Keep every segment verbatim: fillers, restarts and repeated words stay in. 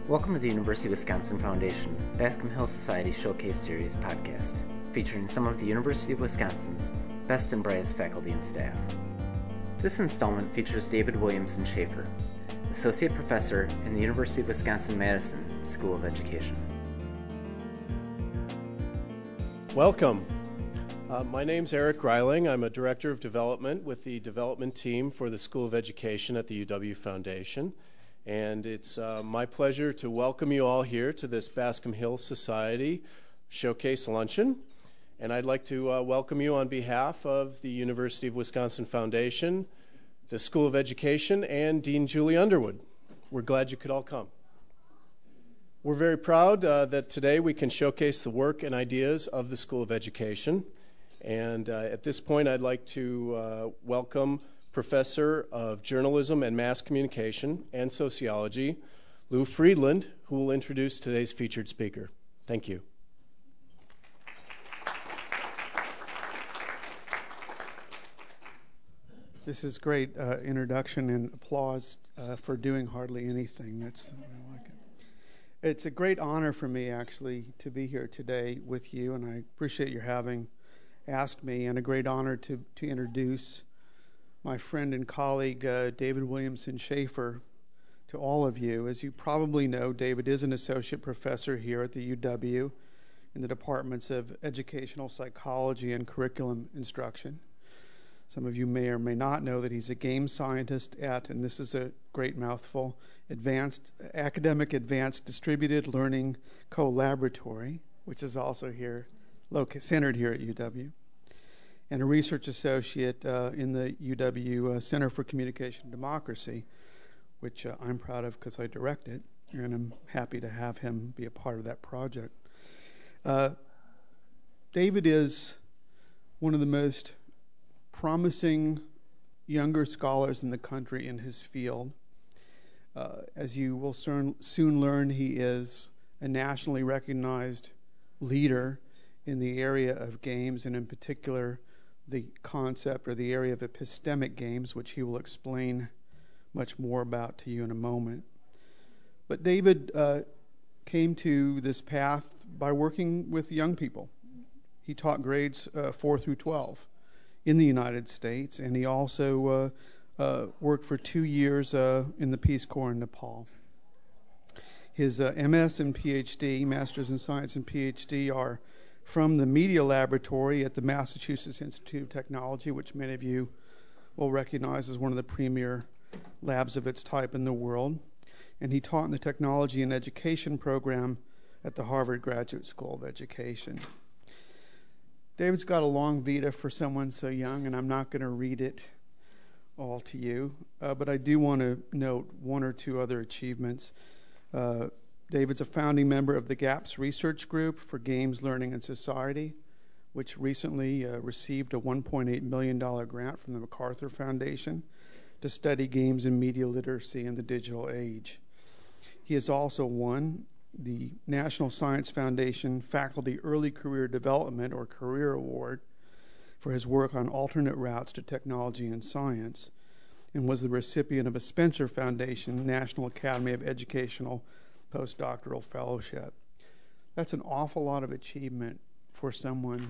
Welcome to the University of Wisconsin Foundation Bascom Hill Society Showcase Series podcast, featuring some of the University of Wisconsin's best and brightest faculty and staff. This installment features David Williamson Schaefer, Associate Professor in the University of Wisconsin-Madison School of Education. Welcome. Uh, my name's Eric Reiling. I'm a Director of Development with the Development Team for the School of Education at the U W Foundation. And it's uh, my pleasure to welcome you all here to this Bascom Hill Society Showcase Luncheon. And I'd like to uh, welcome you on behalf of the University of Wisconsin Foundation, the School of Education, and Dean Julie Underwood. We're glad you could all come. We're very proud uh, that today we can showcase the work and ideas of the School of Education. And uh, at this point, I'd like to uh, welcome Professor of Journalism and Mass Communication and Sociology, Lou Friedland, who will introduce today's featured speaker. Thank you. This is great uh, introduction and applause uh, for doing hardly anything. That's I like it. It's a great honor for me, actually, to be here today with you, and I appreciate your having asked me, and a great honor to, to introduce my friend and colleague, uh, David Williamson Schaefer, to all of you. As you probably know, David is an associate professor here at the U W in the departments of educational psychology and curriculum instruction. Some of you may or may not know that he's a game scientist at, and this is a great mouthful, Advanced Academic Advanced Distributed Learning Co-Laboratory, which is also here, located, centered here at U W. And a research associate uh, in the U W uh, Center for Communication and Democracy, which uh, I'm proud of because I direct it, and I'm happy to have him be a part of that project. Uh, David is one of the most promising younger scholars in the country in his field. Uh, as you will soon, soon learn, he is a nationally recognized leader in the area of games, and in particular, the concept or the area of epistemic games, which he will explain much more about to you in a moment. But David uh, came to this path by working with young people. He taught grades uh, four through twelve in the United States, and he also uh, uh, worked for two years uh, in the Peace Corps in Nepal. His uh, M S and P H D, Masters in Science and P H D, are from the Media Laboratory at the Massachusetts Institute of Technology, which many of you will recognize as one of the premier labs of its type in the world. And he taught in the Technology and Education program at the Harvard Graduate School of Education. David's got a long vita for someone so young, and I'm not going to read it all to you, uh, but I do want to note one or two other achievements. Uh, David's a founding member of the GAPS Research Group for Games, Learning, and Society, which recently uh, received a one point eight million dollars grant from the MacArthur Foundation to study games and media literacy in the digital age. He has also won the National Science Foundation Faculty Early Career Development, or Career Award, for his work on alternate routes to technology and science, and was the recipient of a Spencer Foundation National Academy of Educational Postdoctoral Fellowship. That's an awful lot of achievement for someone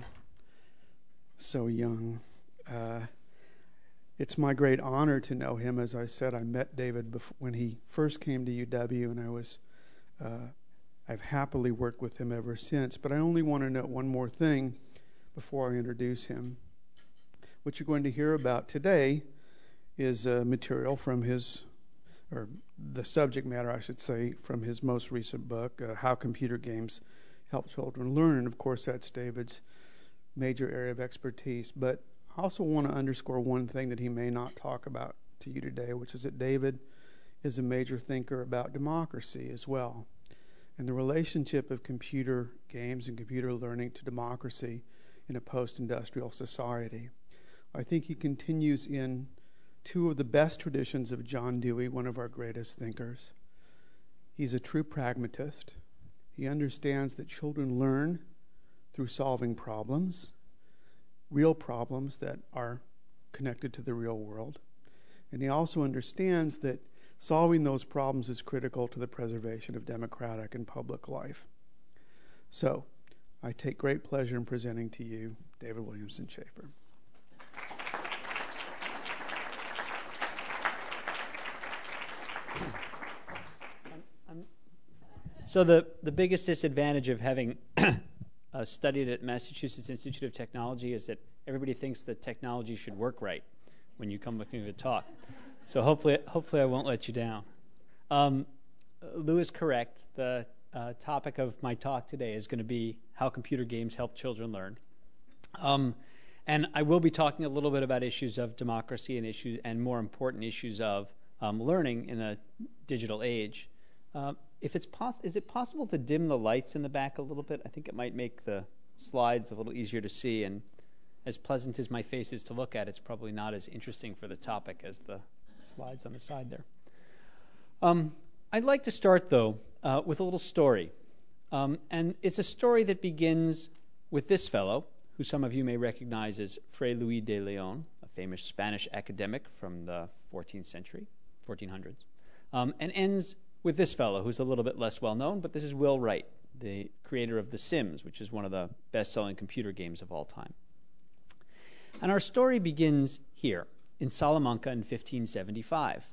so young. Uh, it's my great honor to know him. As I said, I met David before, when he first came to U W, and I was, uh, I've happily worked with him ever since. But I only want to note one more thing before I introduce him. What you're going to hear about today is uh, material from his or the subject matter, I should say, from his most recent book, uh, How Computer Games Help Children Learn. And, of course, that's David's major area of expertise. But I also want to underscore one thing that he may not talk about to you today, which is that David is a major thinker about democracy as well, and the relationship of computer games and computer learning to democracy in a post-industrial society. I think he continues in two of the best traditions of John Dewey, one of our greatest thinkers. He's a true pragmatist. He understands that children learn through solving problems, real problems that are connected to the real world. And he also understands that Solving those problems is critical to the preservation of democratic and public life. So, I take great pleasure in presenting to you David Williamson Schaefer. So the, the biggest disadvantage of having uh, studied at Massachusetts Institute of Technology is that everybody thinks that technology should work right when you come looking to talk. So hopefully hopefully I won't let you down. Um, Lou is correct. The uh, topic of my talk today is going to be how computer games help children learn. Um, and I will be talking a little bit about issues of democracy and issues, and more important issues of um, learning in a digital age. Uh, if it's poss- is it possible to dim the lights in the back a little bit? I think it might make the slides a little easier to see, and as pleasant as my face is to look at, it's probably not as interesting for the topic as the slides on the side there. Um, I'd like to start, though, uh, with a little story. Um, and it's a story that begins with this fellow, who some of you may recognize as Fray Luis de Leon, a famous Spanish academic from the fourteenth century, fourteen hundreds, um, and ends with this fellow, who's a little bit less well-known, but this is Will Wright, the creator of The Sims, which is one of the best-selling computer games of all time. And our story begins here, in Salamanca in fifteen seventy-five.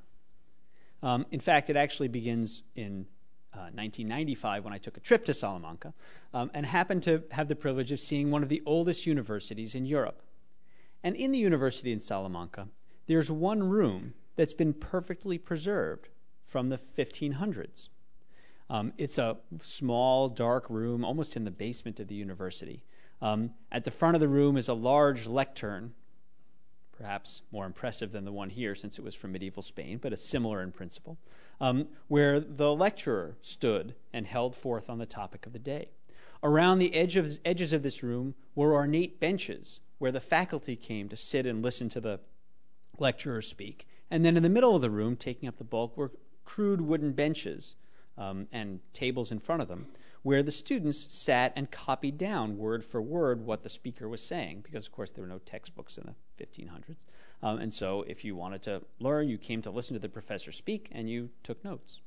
Um, in fact, it actually begins in uh, nineteen ninety-five when I took a trip to Salamanca um, and happened to have the privilege of seeing one of the oldest universities in Europe. And in the university in Salamanca, there's one room that's been perfectly preserved from the fifteen hundreds. Um, it's a small, dark room, almost in the basement of the university. Um, at the front of the room is a large lectern, perhaps more impressive than the one here since it was from medieval Spain, but it's similar in principle, um, where the lecturer stood and held forth on the topic of the day. Around the edge of, edges of this room were ornate benches where the faculty came to sit and listen to the lecturer speak. And then in the middle of the room, taking up the bulk, were crude wooden benches um, and tables in front of them, where the students sat and copied down word for word what the speaker was saying, because, of course, there were no textbooks in the fifteen hundreds. Um, and so if you wanted to learn, you came to listen to the professor speak, and you took notes.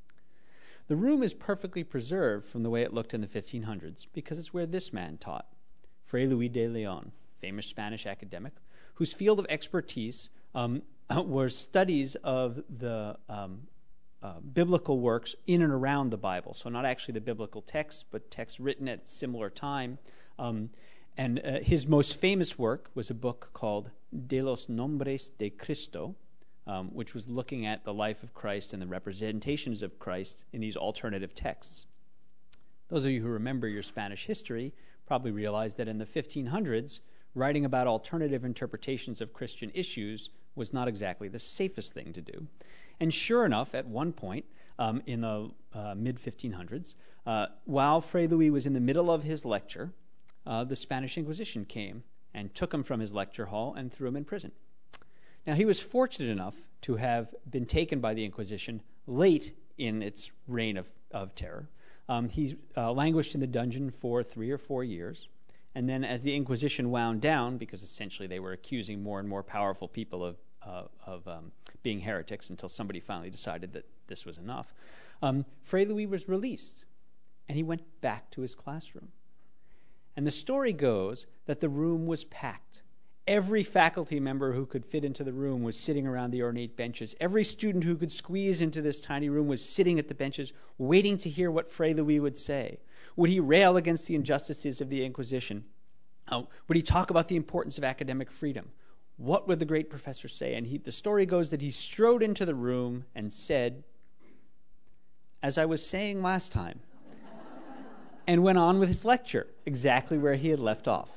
The room is perfectly preserved from the way it looked in the fifteen hundreds, because it's where this man taught, Fray Luis de Leon, famous Spanish academic, whose field of expertise um, was studies of the um, Uh, biblical works in and around the Bible. So not actually the biblical text, but texts written at a similar time. Um, and uh, his most famous work was a book called De los Nombres de Cristo, um, which was looking at the life of Christ and the representations of Christ in these alternative texts. Those of you who remember your Spanish history probably realize that in the fifteen hundreds, writing about alternative interpretations of Christian issues was not exactly the safest thing to do. And sure enough, at one point um, in the uh, mid fifteen hundreds, uh, while Fray Luis was in the middle of his lecture, uh, the Spanish Inquisition came and took him from his lecture hall and threw him in prison. Now, he was fortunate enough to have been taken by the Inquisition late in its reign of, of terror. Um, he uh, languished in the dungeon for three or four years. And then as the Inquisition wound down, because essentially they were accusing more and more powerful people of Uh, of um, being heretics until somebody finally decided that this was enough, um, Fray Luis was released, and he went back to his classroom. And the story goes that the room was packed. Every faculty member who could fit into the room was sitting around the ornate benches. Every student who could squeeze into this tiny room was sitting at the benches, waiting to hear what Fray Luis would say. Would he rail against the injustices of the Inquisition? Uh, would he talk about the importance of academic freedom? What would the great professor say? And he, the story goes that he strode into the room and said, "As I was saying last time," and went on with his lecture, exactly where he had left off.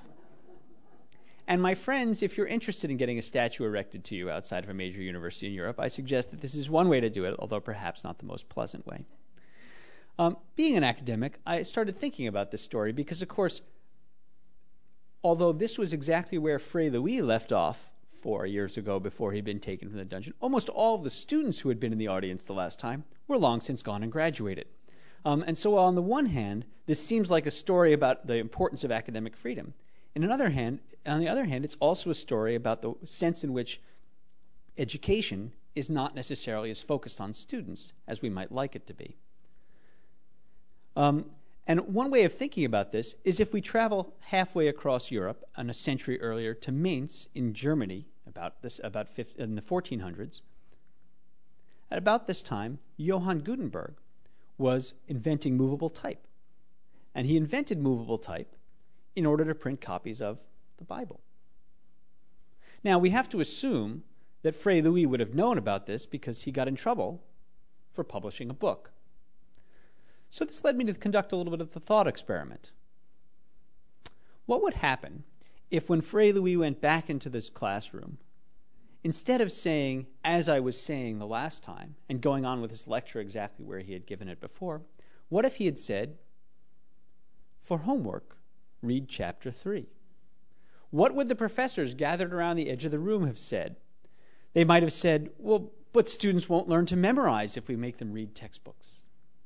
And my friends, if you're interested in getting a statue erected to you outside of a major university in Europe, I suggest that this is one way to do it, although perhaps not the most pleasant way. Um, being an academic, I started thinking about this story because, of course, although this was exactly where Fray Luis left off four years ago before he'd been taken from the dungeon, almost all of the students who had been in the audience the last time were long since gone and graduated. Um, and so on the one hand, this seems like a story about the importance of academic freedom. And on the other hand, on the other hand, it's also a story about the sense in which education is not necessarily as focused on students as we might like it to be. Um, and one way of thinking about this is if we travel halfway across Europe and a century earlier to Mainz in Germany, about this about in the fourteen hundreds. At about this time, Johann Gutenberg was inventing movable type. And he invented movable type in order to print copies of the Bible. Now, we have to assume that Fray Louis would have known about this because he got in trouble for publishing a book. So this led me to conduct a little bit of the thought experiment. What would happen if when Fray Louis went back into this classroom, instead of saying, as I was saying the last time, and going on with his lecture exactly where he had given it before, what if he had said, for homework, read chapter three? What would the professors gathered around the edge of the room have said? They might have said, well, but students won't learn to memorize if we make them read textbooks.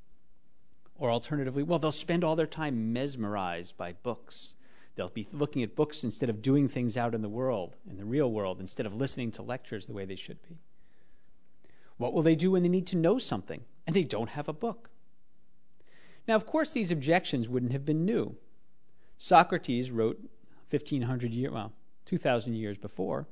Or alternatively, well, they'll spend all their time mesmerized by books. They'll be looking at books instead of doing things out in the world, in the real world, instead of listening to lectures the way they should be. What will they do when they need to know something and they don't have a book? Now, of course, these objections wouldn't have been new. Socrates wrote fifteen hundred years, well, two thousand years before,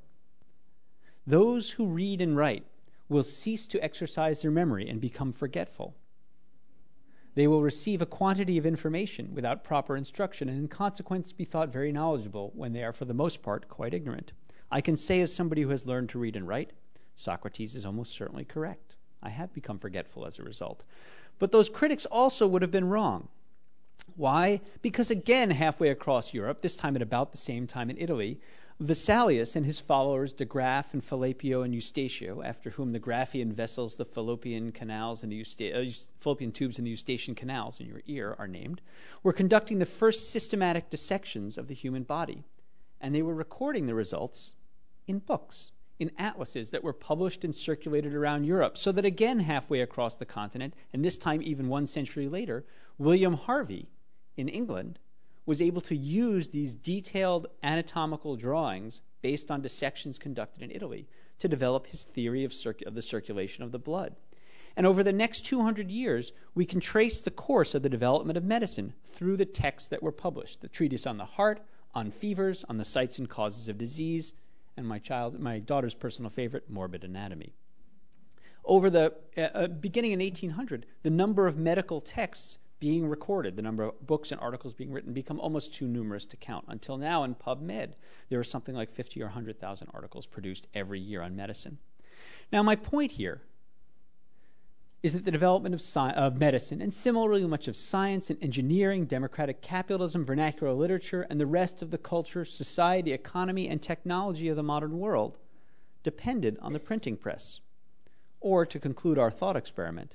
those who read and write will cease to exercise their memory and become forgetful. They will receive a quantity of information without proper instruction and in consequence be thought very knowledgeable when they are for the most part quite ignorant. I can say as somebody who has learned to read and write, Socrates is almost certainly correct. I have become forgetful as a result. But those critics also would have been wrong. Why? Because again, halfway across Europe, this time at about the same time in Italy, Vesalius and his followers De Graaf and Falloppio and Eustatio, after whom the Graafian vessels, the Fallopian canals and the Eusta- uh, Fallopian tubes and the Eustachian canals in your ear are named, were conducting the first systematic dissections of the human body. And they were recording the results in books, in atlases that were published and circulated around Europe, so that again halfway across the continent, and this time even one century later, William Harvey in England was able to use these detailed anatomical drawings based on dissections conducted in Italy to develop his theory of, circ- of the circulation of the blood. And over the next two hundred years, we can trace the course of the development of medicine through the texts that were published, the treatise on the heart, on fevers, on the sites and causes of disease, and my child, my daughter's personal favorite, morbid anatomy. Over the uh, uh, beginning in eighteen hundred, the number of medical texts being recorded, the number of books and articles being written, become almost too numerous to count. Until now, in PubMed, there are something like fifty or one hundred thousand articles produced every year on medicine. Now, my point here is that the development of, sci- of medicine, and similarly much of science and engineering, democratic capitalism, vernacular literature, and the rest of the culture, society, economy, and technology of the modern world, depended on the printing press. Or, to conclude our thought experiment,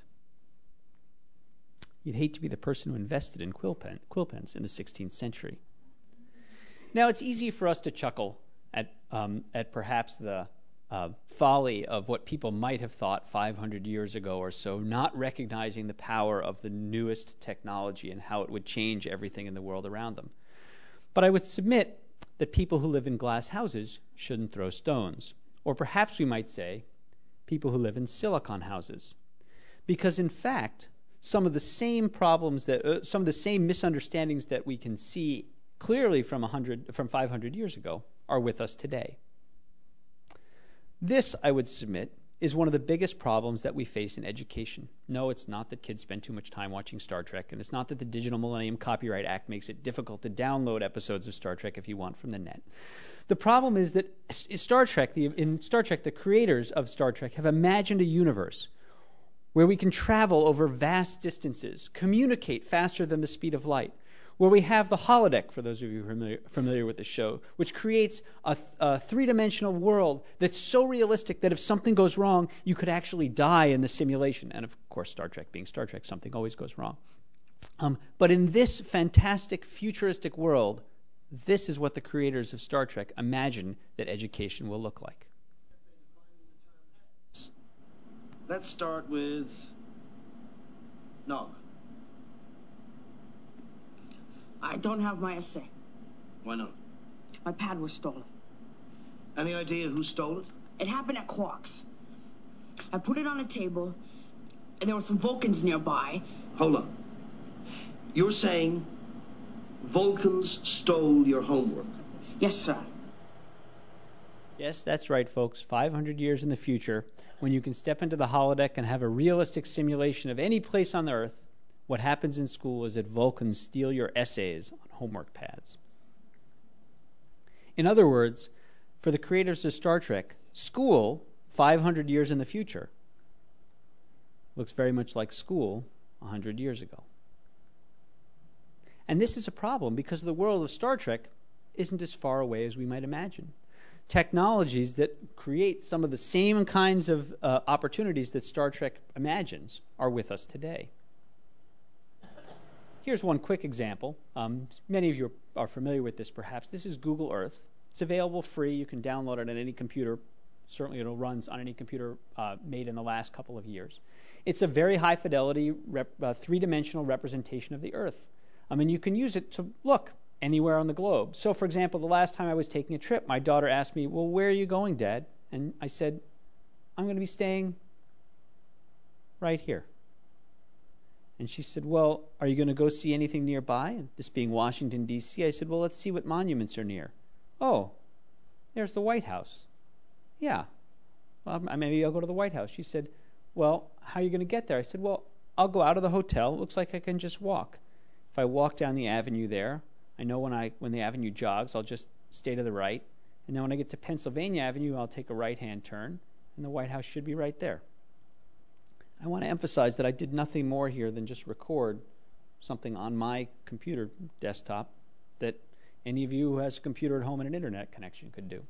you'd hate to be the person who invested in quill, pen, quill pens in the sixteenth century. Now, it's easy for us to chuckle at, um, at perhaps the uh, folly of what people might have thought five hundred years ago or so, not recognizing the power of the newest technology and how it would change everything in the world around them. But I would submit that people who live in glass houses shouldn't throw stones. Or perhaps we might say, people who live in silicon houses. Because in fact, some of the same problems that, uh, some of the same misunderstandings that we can see clearly from one hundred, from five hundred years ago are with us today. This, I would submit, is one of the biggest problems that we face in education. No, it's not that kids spend too much time watching Star Trek, and it's not that the Digital Millennium Copyright Act makes it difficult to download episodes of Star Trek if you want from the net. The problem is that Star Trek, the, in Star Trek, the creators of Star Trek have imagined a universe where we can travel over vast distances, communicate faster than the speed of light, where we have the holodeck, for those of you who are familiar, familiar with the show, which creates a, th- a three-dimensional world that's so realistic that if something goes wrong, you could actually die in the simulation. And of course, Star Trek being Star Trek, something always goes wrong. Um, but in this fantastic, futuristic world, this is what the creators of Star Trek imagine that education will look like. Let's start with Nog. I don't have my essay. Why not? My pad was stolen. Any idea who stole it? It happened at Quark's. I put it on a table, and there were some Vulcans nearby. Hold on. You're saying Vulcans stole your homework? Yes, sir. Yes, that's right, folks. five hundred years in the future, when you can step into the holodeck and have a realistic simulation of any place on the Earth, what happens in school is that Vulcans steal your essays on homework pads. In other words, for the creators of Star Trek, school, five hundred years in the future, looks very much like school one hundred years ago. And this is a problem because the world of Star Trek isn't as far away as we might imagine. Technologies that create some of the same kinds of uh, opportunities that Star Trek imagines are with us today. Here's one quick example. Um, many of you are familiar with this, perhaps. This is Google Earth. It's available free. You can download it on any computer. Certainly it runs on any computer uh, made in the last couple of years. It's a very high-fidelity, rep, uh, three-dimensional representation of the Earth. I mean, you can use it to look anywhere on the globe. So, for example, the last time I was taking a trip, my daughter asked me, well, where are you going, Dad? And I said, I'm going to be staying right here. And she said, well, are you going to go see anything nearby? And this being Washington, D C, I said, well, let's see what monuments are near. Oh, there's the White House. Yeah, well, maybe I'll go to the White House. She said, well, how are you going to get there? I said, well, I'll go out of the hotel. It looks like I can just walk. If I walk down the avenue there, I know when I when the avenue jogs, I'll just stay to the right. And then when I get to Pennsylvania Avenue, I'll take a right-hand turn, and the White House should be right there. I want to emphasize that I did nothing more here than just record something on my computer desktop that any of you who has a computer at home and an internet connection could do.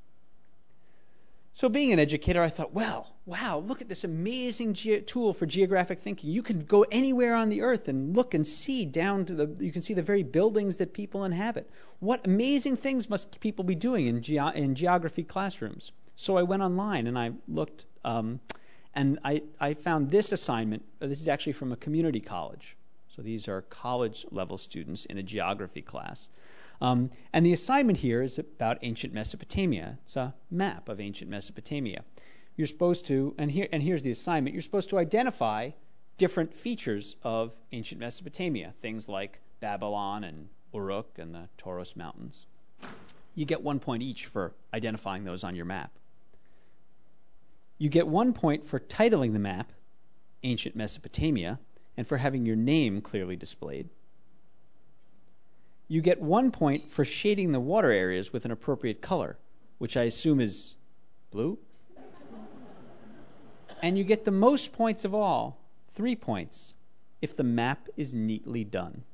So being an educator, I thought, well, wow, look at this amazing ge- tool for geographic thinking. You can go anywhere on the Earth and look and see down to the, you can see the very buildings that people inhabit. What amazing things must people be doing in, ge- in geography classrooms? So I went online and I looked, um, and I, I found this assignment. This is actually from a community college. So these are college-level students in a geography class. Um, and the assignment here is about ancient Mesopotamia. It's a map of ancient Mesopotamia. You're supposed to, and here, and here's the assignment, you're supposed to identify different features of ancient Mesopotamia, things like Babylon and Uruk and the Taurus Mountains. You get one point each for identifying those on your map. You get one point for titling the map, Ancient Mesopotamia, and for having your name clearly displayed. You get one point for shading the water areas with an appropriate color, which I assume is blue. And you get the most points of all, three points, if the map is neatly done.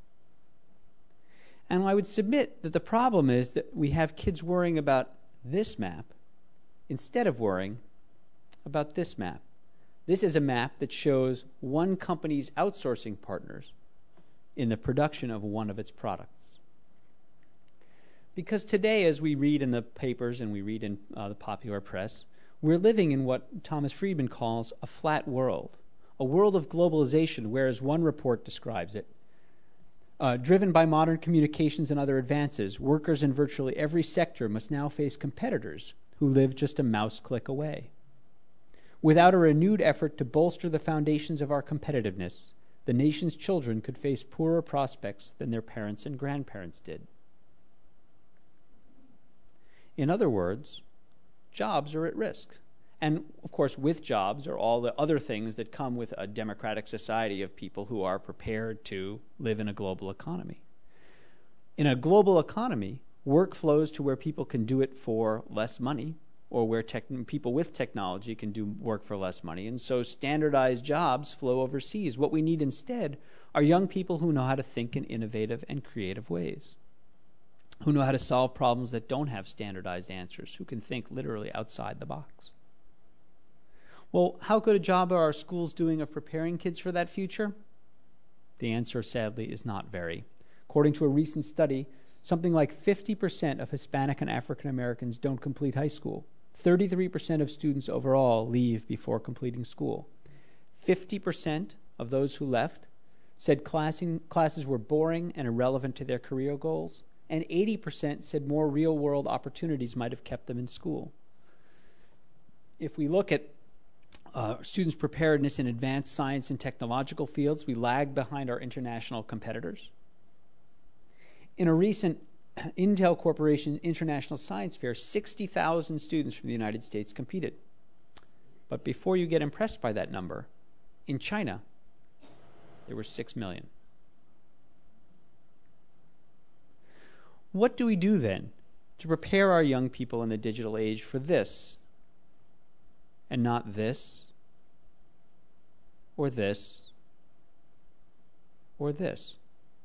And I would submit that the problem is that we have kids worrying about this map instead of worrying about this map. This is a map that shows one company's outsourcing partners in the production of one of its products. Because today, as we read in the papers and we read in uh, the popular press, we're living in what Thomas Friedman calls a flat world, a world of globalization, where, as one report describes it, uh, driven by modern communications and other advances, workers in virtually every sector must now face competitors who live just a mouse click away. Without a renewed effort to bolster the foundations of our competitiveness, the nation's children could face poorer prospects than their parents and grandparents did. In other words, jobs are at risk. And, of course, with jobs are all the other things that come with a democratic society of people who are prepared to live in a global economy. In a global economy, work flows to where people can do it for less money, or where tech- people with technology can do work for less money. And so standardized jobs flow overseas. What we need instead are young people who know how to think in innovative and creative ways, who know how to solve problems that don't have standardized answers, who can think literally outside the box. Well, how good a job are our schools doing of preparing kids for that future? The answer, sadly, is not very. According to a recent study, something like fifty percent of Hispanic and African Americans don't complete high school. thirty-three percent of students overall leave before completing school. fifty percent of those who left said classing, classes were boring and irrelevant to their career goals, and eighty percent said more real-world opportunities might have kept them in school. If we look at uh, students' preparedness in advanced science and technological fields. We lag behind our international competitors. In a recent Intel Corporation International Science Fair, sixty thousand students from the United States competed. But before you get impressed by that number, in China, there were six million. What do we do then to prepare our young people in the digital age for this, and not this, or this, or this?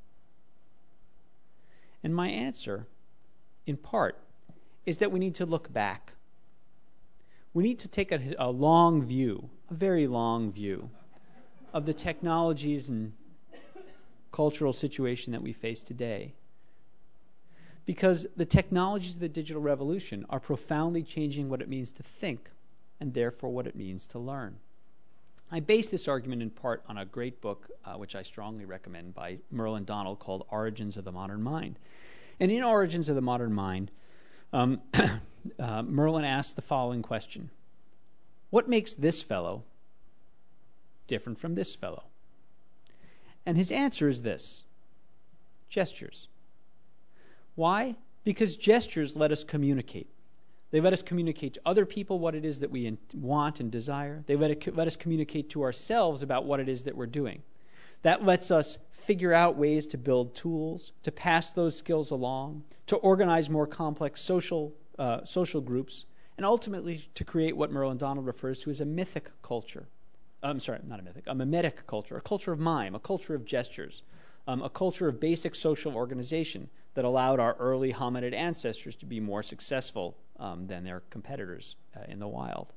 And my answer, in part, is that we need to look back. We need to take a, a long view, a very long view, of the technologies and cultural situation that we face today. Because the technologies of the digital revolution are profoundly changing what it means to think, and therefore what it means to learn. I base this argument in part on a great book, uh, which I strongly recommend, by Merlin Donald, called Origins of the Modern Mind. And in Origins of the Modern Mind, um, uh, Merlin asks the following question: what makes this fellow different from this fellow? And his answer is this: gestures. Why? Because gestures let us communicate. They let us communicate to other people what it is that we in- want and desire. They let, it, let us communicate to ourselves about what it is that we're doing. That lets us figure out ways to build tools, to pass those skills along, to organize more complex social, uh, social groups, and ultimately to create what Merlin Donald refers to as a mythic culture. I'm sorry, not a mythic, a mimetic culture, a culture of mime, a culture of gestures, um, a culture of basic social organization that allowed our early hominid ancestors to be more successful um, than their competitors uh, in the wild.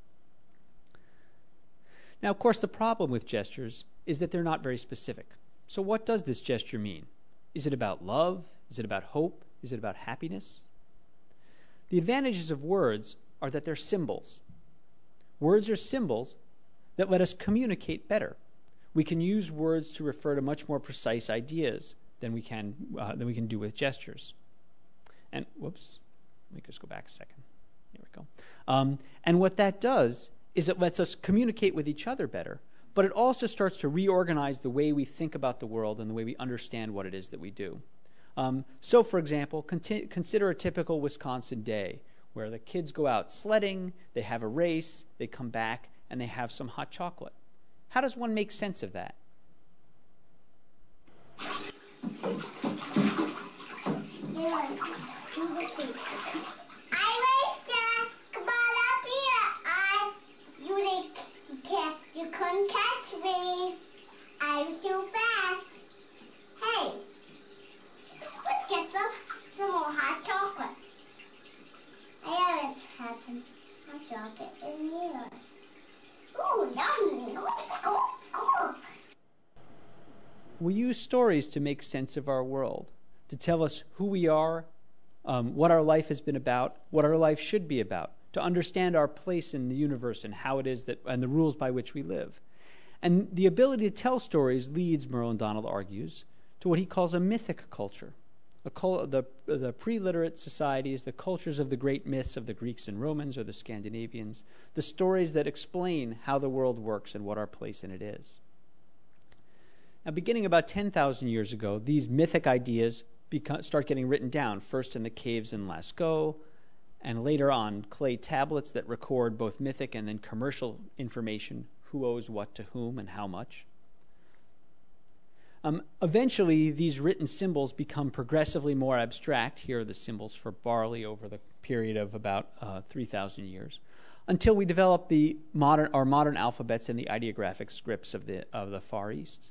Now, of course, the problem with gestures is that they're not very specific. So what does this gesture mean? Is it about love? Is it about hope? Is it about happiness? The advantages of words are that they're symbols. Words are symbols that let us communicate better. We can use words to refer to much more precise ideas than we can uh, than we can do with gestures. And whoops, let me just go back a second. Here we go. Um, and what that does is it lets us communicate with each other better, but it also starts to reorganize the way we think about the world and the way we understand what it is that we do. Um, so, for example, conti- consider a typical Wisconsin day where the kids go out sledding, they have a race, they come back, and they have some hot chocolate. How does one make sense of that? You couldn't catch me. I was too fast. Hey, let's get some, some more hot chocolate. I haven't had some hot chocolate in years. Ooh, yummy. Look, look, look. We use stories to make sense of our world, to tell us who we are, um, what our life has been about, what our life should be about, to understand our place in the universe and how it is that, and the rules by which we live. And the ability to tell stories leads, Merlin Donald argues, to what he calls a mythic culture. A cul- the, the pre-literate societies, the cultures of the great myths of the Greeks and Romans or the Scandinavians, the stories that explain how the world works and what our place in it is. Now, beginning about ten thousand years ago, these mythic ideas become, start getting written down, first in the caves in Lascaux, and later on clay tablets that record both mythic and then commercial information, who owes what to whom and how much. Um, eventually, these written symbols become progressively more abstract. Here are the symbols for barley over the period of about uh, three thousand years, until we develop the modern, our modern alphabets and the ideographic scripts of the, of the Far East.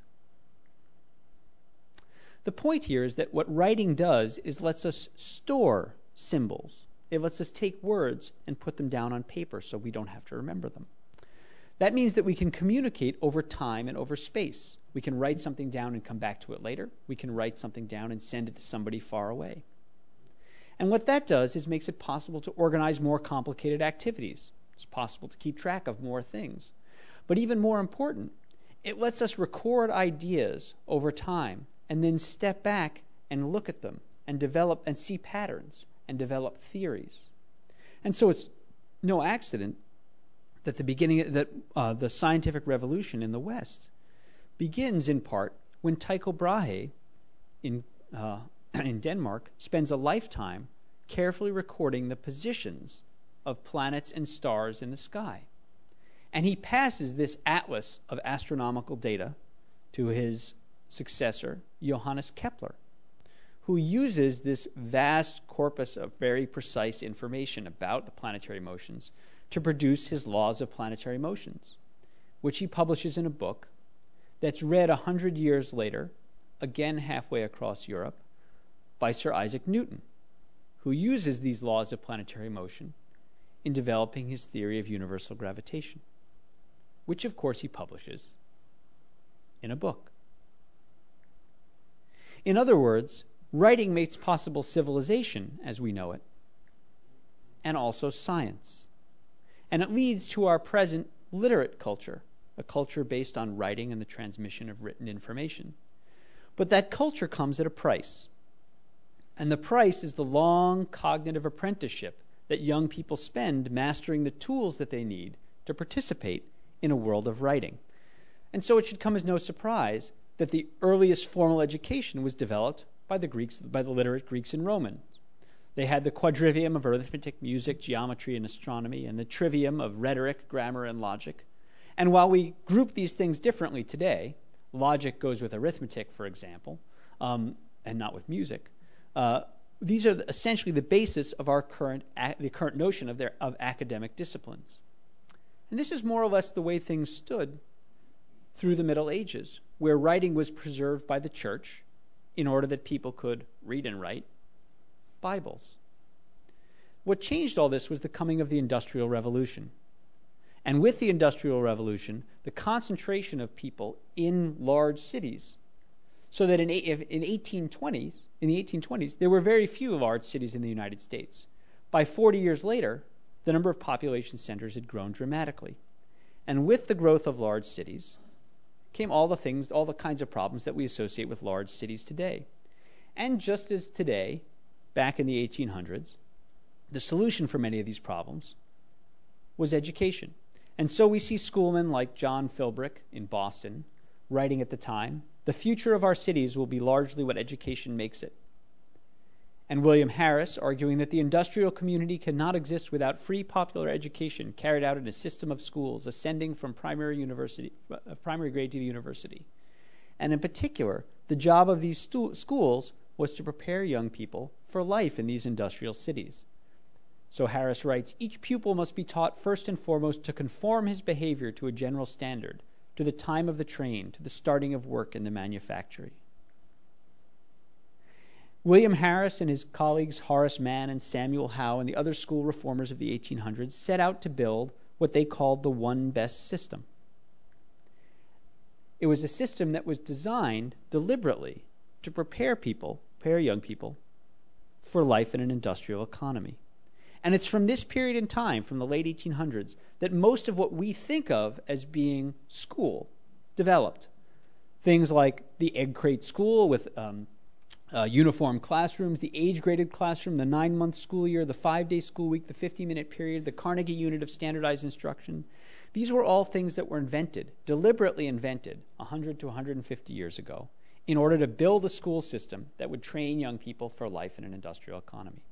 The point here is that what writing does is lets us store symbols. It lets us take words and put them down on paper so we don't have to remember them. That means that we can communicate over time and over space. We can write something down and come back to it later. We can write something down and send it to somebody far away. And what that does is makes it possible to organize more complicated activities. It's possible to keep track of more things. But even more important, it lets us record ideas over time and then step back and look at them and develop and see patterns and develop theories. And so it's no accident that the beginning that uh, the scientific revolution in the West begins in part when Tycho Brahe in uh, in Denmark spends a lifetime carefully recording the positions of planets and stars in the sky. And he passes this atlas of astronomical data to his successor, Johannes Kepler, who uses this vast corpus of very precise information about the planetary motions to produce his laws of planetary motions, which he publishes in a book that's read a hundred years later, again halfway across Europe, by Sir Isaac Newton, who uses these laws of planetary motion in developing his theory of universal gravitation, which of course he publishes in a book. In other words, writing makes possible civilization as we know it, and also science. And it leads to our present literate culture, a culture based on writing and the transmission of written information. But that culture comes at a price. And the price is the long cognitive apprenticeship that young people spend mastering the tools that they need to participate in a world of writing. And so it should come as no surprise that the earliest formal education was developed by the Greeks, by the literate Greeks and Romans. They had the quadrivium of arithmetic, music, geometry, and astronomy, and the trivium of rhetoric, grammar, and logic. And while we group these things differently today, logic goes with arithmetic, for example, um, and not with music, uh, these are essentially the basis of our current a- the current notion of their of academic disciplines. And this is more or less the way things stood through the Middle Ages, where writing was preserved by the church in order that people could read and write Bibles. What changed all this was the coming of the Industrial Revolution. And with the Industrial Revolution, the concentration of people in large cities, so that in, in eighteen twenties, in the eighteen twenties, there were very few large cities in the United States. By forty years later, the number of population centers had grown dramatically. And with the growth of large cities came all the things, all the kinds of problems that we associate with large cities today. And just as today, back in the eighteen hundreds, the solution for many of these problems was education. And so we see schoolmen like John Philbrick in Boston writing at the time, "The future of our cities will be largely what education makes it." And William Harris arguing that the industrial community cannot exist without free popular education carried out in a system of schools ascending from primary university, uh, primary grade to the university. And in particular, the job of these stu- schools was to prepare young people for life in these industrial cities. So Harris writes, "Each pupil must be taught first and foremost to conform his behavior to a general standard, to the time of the train, to the starting of work in the manufactory." William Harris and his colleagues Horace Mann and Samuel Howe and the other school reformers of the eighteen hundreds set out to build what they called the one best system. It was a system that was designed deliberately to prepare people, prepare young people, for life in an industrial economy. And it's from this period in time, from the late eighteen hundreds, that most of what we think of as being school developed. Things like the egg crate school with um, uh, uniform classrooms, the age-graded classroom, the nine-month school year, the five-day school week, the fifty-minute period, the Carnegie unit of standardized instruction. These were all things that were invented, deliberately invented, one hundred to one hundred fifty years ago, in order to build a school system that would train young people for life in an industrial economy.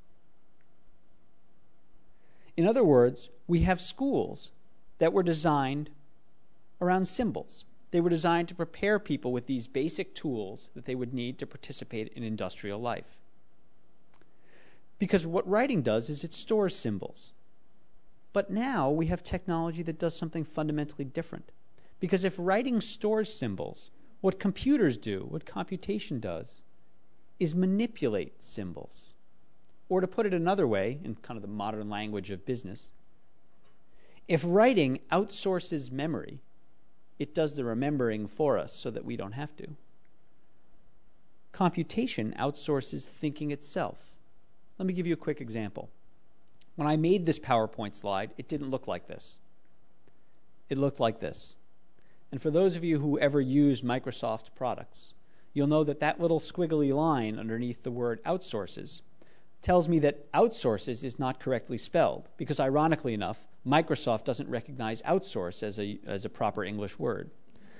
In other words, we have schools that were designed around symbols. They were designed to prepare people with these basic tools that they would need to participate in industrial life. Because what writing does is it stores symbols. But now we have technology that does something fundamentally different. Because if writing stores symbols, what computers do, what computation does, is manipulate symbols. Or to put it another way, in kind of the modern language of business, if writing outsources memory, it does the remembering for us so that we don't have to. Computation outsources thinking itself. Let me give you a quick example. When I made this PowerPoint slide, it didn't look like this. It looked like this. And for those of you who ever used Microsoft products, you'll know that that little squiggly line underneath the word outsources tells me that outsources is not correctly spelled, because ironically enough, Microsoft doesn't recognize outsource as a, as a proper English word.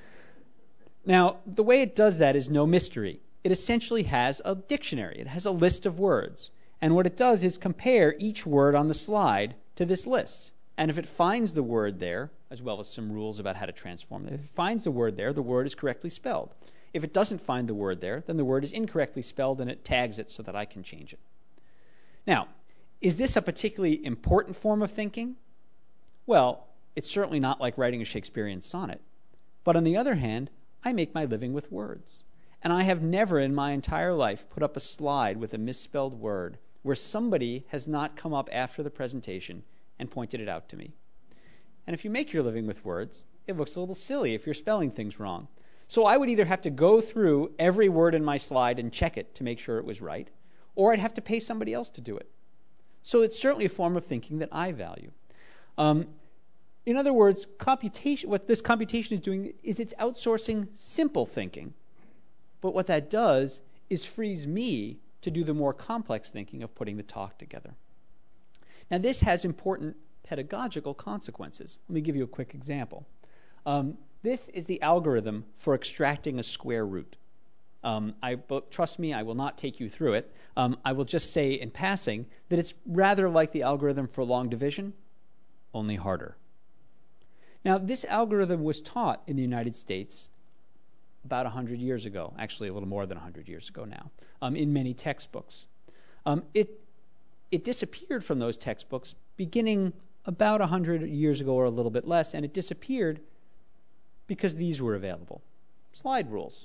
Now, the way it does that is no mystery. It essentially has a dictionary. It has a list of words. And what it does is compare each word on the slide to this list. And if it finds the word there, as well as some rules about how to transform it, if it finds the word there, the word is correctly spelled. If it doesn't find the word there, then the word is incorrectly spelled and it tags it so that I can change it. Now, is this a particularly important form of thinking? Well, it's certainly not like writing a Shakespearean sonnet. But on the other hand, I make my living with words. And I have never in my entire life put up a slide with a misspelled word where somebody has not come up after the presentation and pointed it out to me. And if you make your living with words, it looks a little silly if you're spelling things wrong. So I would either have to go through every word in my slide and check it to make sure it was right, or I'd have to pay somebody else to do it. So it's certainly a form of thinking that I value. Um, in other words, computation, what this computation is doing is it's outsourcing simple thinking. But what that does is frees me to do the more complex thinking of putting the talk together. Now, this has important pedagogical consequences. Let me give you a quick example. Um, this is the algorithm for extracting a square root. Um, I, but trust me, I will not take you through it. Um, I will just say in passing that it's rather like the algorithm for long division, only harder. Now, this algorithm was taught in the United States about one hundred years ago, actually a little more than one hundred years ago now, um, in many textbooks. Um, it, it disappeared from those textbooks beginning about one hundred years ago or a little bit less, and it disappeared because these were available. Slide rules.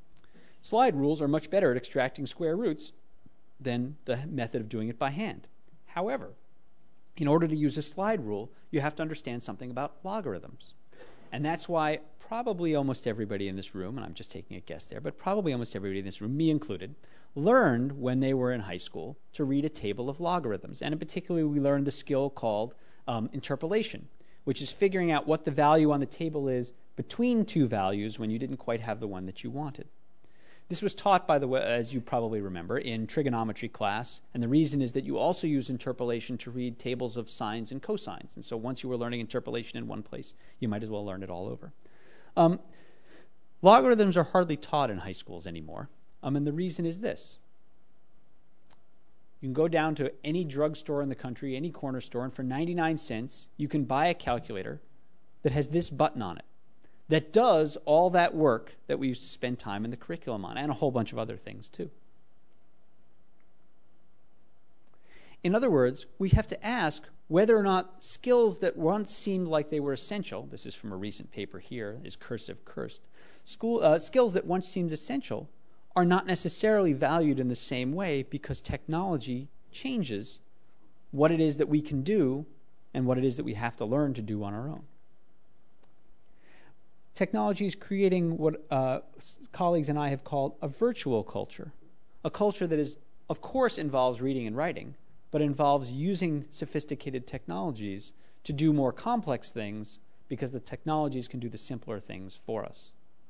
Slide rules are much better at extracting square roots than the method of doing it by hand. However, in order to use a slide rule, you have to understand something about logarithms. And that's why probably almost everybody in this room, and I'm just taking a guess there, but probably almost everybody in this room, me included, learned when they were in high school to read a table of logarithms. And in particular, we learned the skill called um, interpolation, which is figuring out what the value on the table is between two values when you didn't quite have the one that you wanted. This was taught, by the way, as you probably remember, in trigonometry class, and the reason is that you also use interpolation to read tables of sines and cosines. And so once you were learning interpolation in one place, you might as well learn it all over. Um, logarithms are hardly taught in high schools anymore, um, and the reason is this. You can go down to any drugstore in the country, any corner store, and for ninety-nine cents, you can buy a calculator that has this button on it that does all that work that we used to spend time in the curriculum on, and a whole bunch of other things too. In other words, we have to ask whether or not skills that once seemed like they were essential, this is from a recent paper here, is cursive cursed, school, uh, skills that once seemed essential are not necessarily valued in the same way because technology changes what it is that we can do and what it is that we have to learn to do on our own. Technology is creating what uh, colleagues and I have called a virtual culture, a culture that is, of course, involves reading and writing, but involves using sophisticated technologies to do more complex things because the technologies can do the simpler things for us.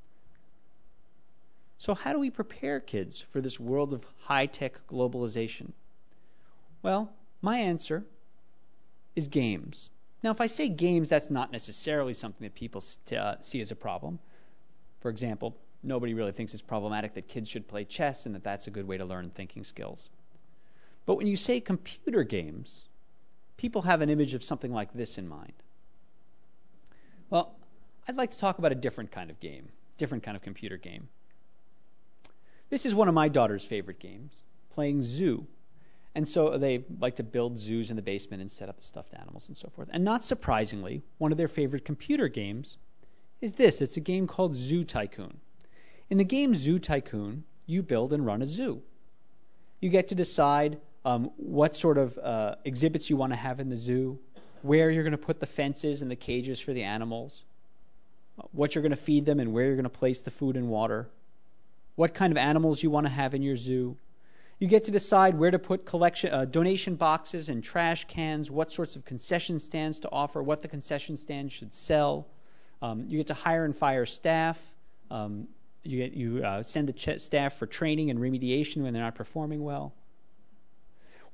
So how do we prepare kids for this world of high-tech globalization? Well, my answer is games. Now, if I say games, that's not necessarily something that people uh, see as a problem. For example, nobody really thinks it's problematic that kids should play chess and that that's a good way to learn thinking skills. But when you say computer games, people have an image of something like this in mind. Well, I'd like to talk about a different kind of game, different kind of computer game. This is one of my daughter's favorite games, playing Zoo. And so they like to build zoos in the basement and set up the stuffed animals and so forth. And not surprisingly, one of their favorite computer games is this. It's a game called Zoo Tycoon. In the game Zoo Tycoon, you build and run a zoo. You get to decide um, what sort of uh, exhibits you want to have in the zoo, where you're going to put the fences and the cages for the animals, what you're going to feed them and where you're going to place the food and water, what kind of animals you want to have in your zoo. You get to decide where to put collection, uh, donation boxes and trash cans, what sorts of concession stands to offer, what the concession stand should sell. Um, you get to hire and fire staff. Um, you get, you uh, send the ch- staff for training and remediation when they're not performing well.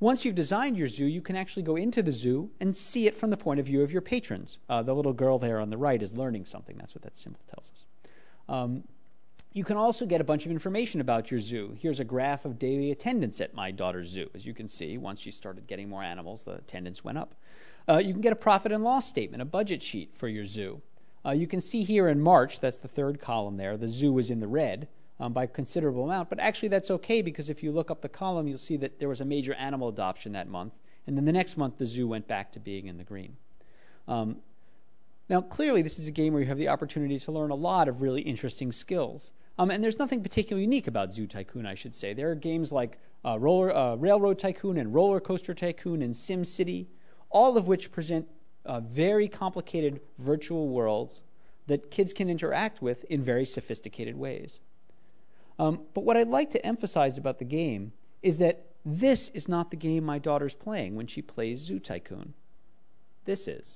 Once you've designed your zoo, you can actually go into the zoo and see it from the point of view of your patrons. Uh, the little girl there on the right is learning something. That's what that symbol tells us. Um, you can also get a bunch of information about your zoo. Here's a graph of daily attendance at my daughter's zoo. As you can see, once she started getting more animals, the attendance went up. Uh, you can get a profit and loss statement, a budget sheet for your zoo. Uh, you can see here in March, that's the third column there, the zoo was in the red um, by a considerable amount, but actually that's okay because if you look up the column, you'll see that there was a major animal adoption that month, and then the next month the zoo went back to being in the green. Um, now, clearly this is a game where you have the opportunity to learn a lot of really interesting skills. Um, and there's nothing particularly unique about Zoo Tycoon, I should say. There are games like uh, roller, uh, Railroad Tycoon and Roller Coaster Tycoon and Sim City, all of which present uh, very complicated virtual worlds that kids can interact with in very sophisticated ways. Um, but what I'd like to emphasize about the game is that this is not the game my daughter's playing when she plays Zoo Tycoon. This is.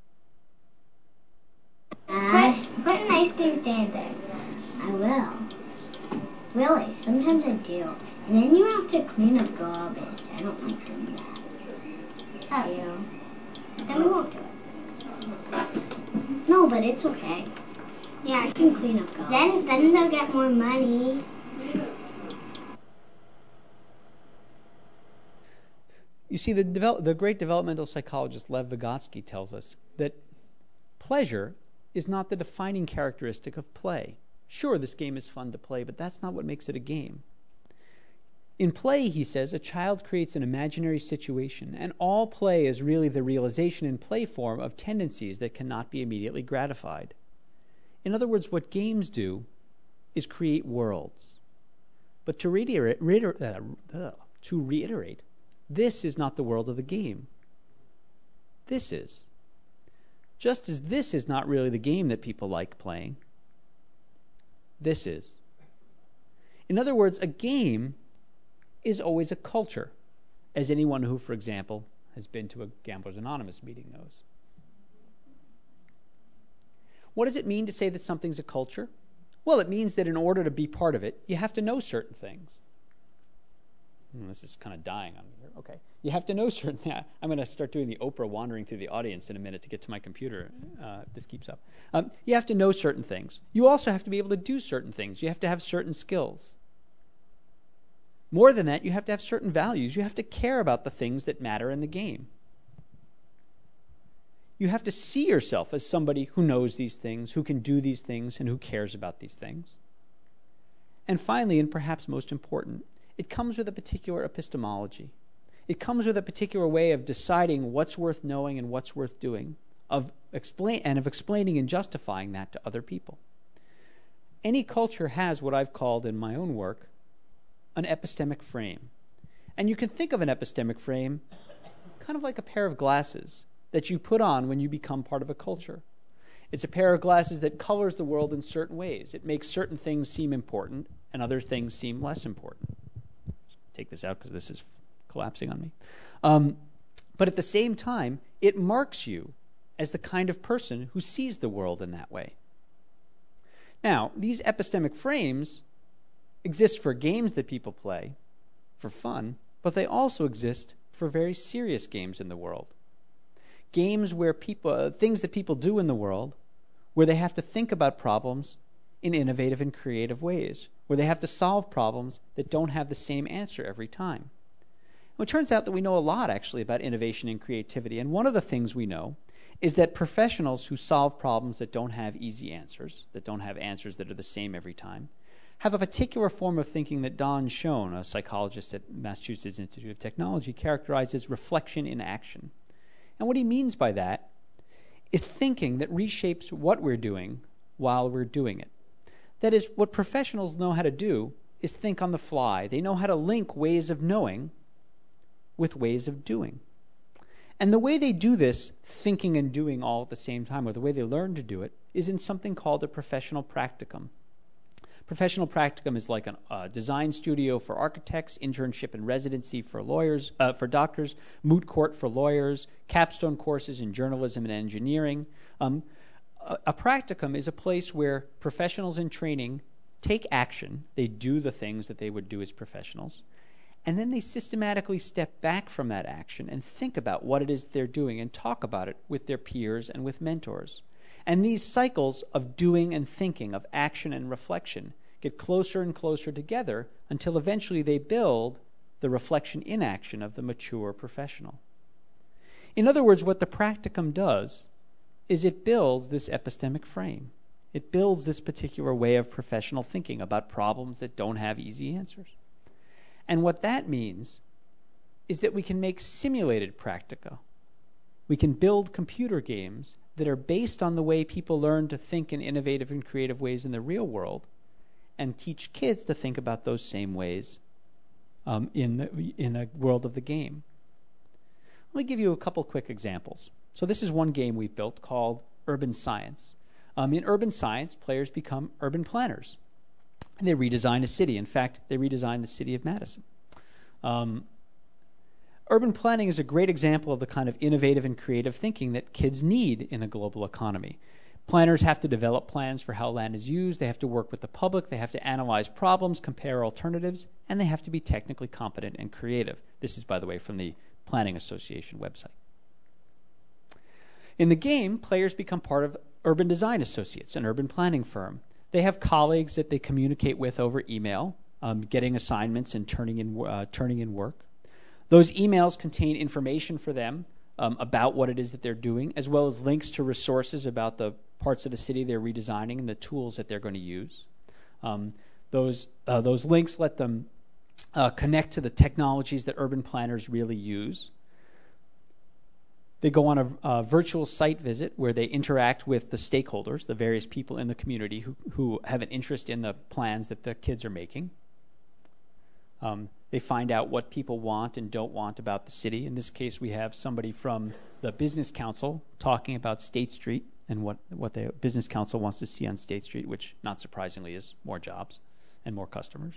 Put, put an ice cream stand there. I will. Really, sometimes I do. And then you have to clean up garbage. I don't like doing that. Oh. You. Then we won't do it. No, but it's okay. Yeah, I can clean up garbage. Then, then they'll get more money. You see, the, devel- the great developmental psychologist Lev Vygotsky tells us that pleasure is not the defining characteristic of play. Sure, this game is fun to play, but that's not what makes it a game. In play, he says, a child creates an imaginary situation, and all play is really the realization in play form of tendencies that cannot be immediately gratified. In other words, what games do is create worlds. But to reiterate, reiter, uh, uh, to reiterate, this is not the world of the game. This is. Just as this is not really the game that people like playing, this is. In other words, a game is always a culture, as anyone who, for example, has been to a Gamblers Anonymous meeting knows. What does it mean to say that something's a culture? Well, it means that in order to be part of it, you have to know certain things. Hmm, this is kind of dying on me here. Okay. You have to know certain things. I'm going to start doing the Oprah wandering through the audience in a minute to get to my computer, uh, if this keeps up. Um, you have to know certain things. You also have to be able to do certain things. You have to have certain skills. More than that, you have to have certain values. You have to care about the things that matter in the game. You have to see yourself as somebody who knows these things, who can do these things, and who cares about these things. And finally, and perhaps most important, it comes with a particular epistemology. It comes with a particular way of deciding what's worth knowing and what's worth doing, of explain and of explaining and justifying that to other people. Any culture has what I've called in my own work an epistemic frame. And you can think of an epistemic frame kind of like a pair of glasses that you put on when you become part of a culture. It's a pair of glasses that colors the world in certain ways. It makes certain things seem important and other things seem less important. Take this out because this is collapsing on me. Um, but at the same time, it marks you as the kind of person who sees the world in that way. Now, these epistemic frames exist for games that people play for fun, but they also exist for very serious games in the world. Games where people, uh, things that people do in the world, where they have to think about problems in innovative and creative ways, where they have to solve problems that don't have the same answer every time. Well, it turns out that we know a lot, actually, about innovation and creativity, and one of the things we know is that professionals who solve problems that don't have easy answers, that don't have answers that are the same every time, have a particular form of thinking that Don Schoen, a psychologist at Massachusetts Institute of Technology, characterizes reflection in action. And what he means by that is thinking that reshapes what we're doing while we're doing it. That is, what professionals know how to do is think on the fly. They know how to link ways of knowing with ways of doing. And the way they do this, thinking and doing all at the same time, or the way they learn to do it, is in something called a professional practicum. Professional practicum is like a uh, design studio for architects, internship and residency for lawyers, uh, for doctors, moot court for lawyers, capstone courses in journalism and engineering. Um, a, a practicum is a place where professionals in training take action. They do the things that they would do as professionals. And then they systematically step back from that action and think about what it is they're doing and talk about it with their peers and with mentors. And these cycles of doing and thinking, of action and reflection, get closer and closer together until eventually they build the reflection in action of the mature professional. In other words, what the practicum does is it builds this epistemic frame. It builds this particular way of professional thinking about problems that don't have easy answers. And what that means is that we can make simulated practica. We can build computer games that are based on the way people learn to think in innovative and creative ways in the real world, and teach kids to think about those same ways um, in the in the world of the game. Let me give you a couple quick examples. So this is one game we've built called Urban Science. Um, in Urban Science, players become urban planners. And they redesign a city. In fact, they redesigned the city of Madison. Um, urban planning is a great example of the kind of innovative and creative thinking that kids need in a global economy. Planners have to develop plans for how land is used. They have to work with the public. They have to analyze problems, compare alternatives, and they have to be technically competent and creative. This is, by the way, from the Planning Association website. In the game, players become part of Urban Design Associates, an urban planning firm. They have colleagues that they communicate with over email, um, getting assignments and turning in, uh, turning in work. Those emails contain information for them um, about what it is that they're doing, as well as links to resources about the parts of the city they're redesigning and the tools that they're going to use. Um, those, uh, those links let them uh, connect to the technologies that urban planners really use. They go on a, a virtual site visit where they interact with the stakeholders, the various people in the community who, who have an interest in the plans that the kids are making. Um, they find out what people want and don't want about the city. In this case, we have somebody from the Business Council talking about State Street and what, what the Business Council wants to see on State Street, which, not surprisingly, is more jobs and more customers.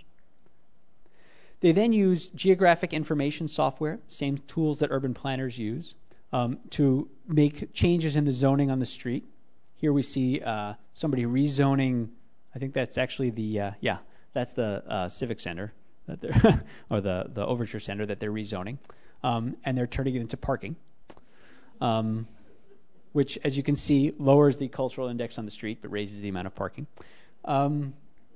They then use geographic information software, same tools that urban planners use, Um, to make changes in the zoning on the street. Here we see uh, somebody rezoning. I think that's actually the uh, yeah, that's the uh, Civic Center that they're or the the Overture Center that they're rezoning, um, and they're turning it into parking, um, which, as you can see, lowers the cultural index on the street but raises the amount of parking. Um,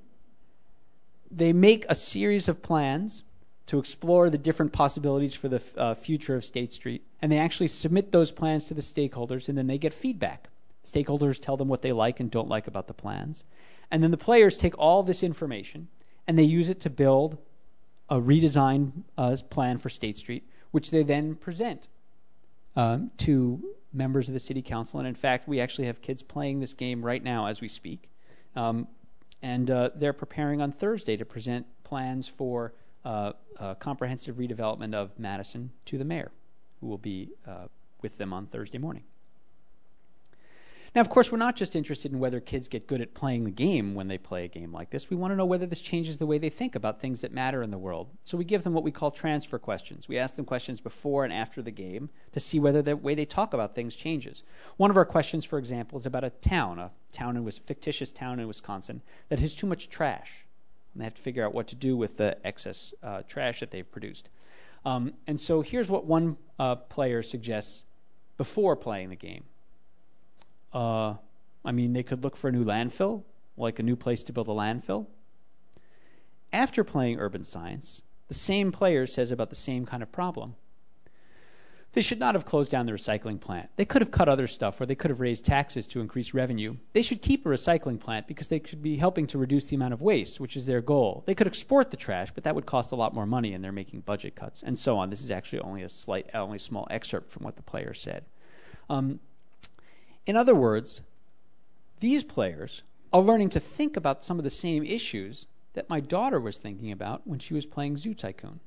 they make a series of plans to explore the different possibilities for the uh, future of State Street. And they actually submit those plans to the stakeholders, and then they get feedback. Stakeholders tell them what they like and don't like about the plans. And then the players take all this information, and they use it to build a redesigned uh, plan for State Street, which they then present um, to members of the city council. And in fact, we actually have kids playing this game right now as we speak. Um, and uh, they're preparing on Thursday to present plans for Uh, uh, comprehensive redevelopment of Madison to the mayor, who will be uh, with them on Thursday morning. Now, of course, we're not just interested in whether kids get good at playing the game when they play a game like this. We want to know whether this changes the way they think about things that matter in the world. So we give them what we call transfer questions. We ask them questions before and after the game to see whether the way they talk about things changes. One of our questions, for example, is about a town, a town in a fictitious town in Wisconsin that has too much trash. And they have to figure out what to do with the excess uh, trash that they've produced. Um, and so here's what one uh, player suggests before playing the game. Uh, I mean, they could look for a new landfill, like a new place to build a landfill. After playing Urban Science, the same player says about the same kind of problem. They should not have closed down the recycling plant. They could have cut other stuff, or they could have raised taxes to increase revenue. They should keep a recycling plant because they could be helping to reduce the amount of waste, which is their goal. They could export the trash, but that would cost a lot more money, and they're making budget cuts, and so on. This is actually only a slight, only small excerpt from what the player said. Um, in other words, these players are learning to think about some of the same issues that my daughter was thinking about when she was playing Zoo Tycoon.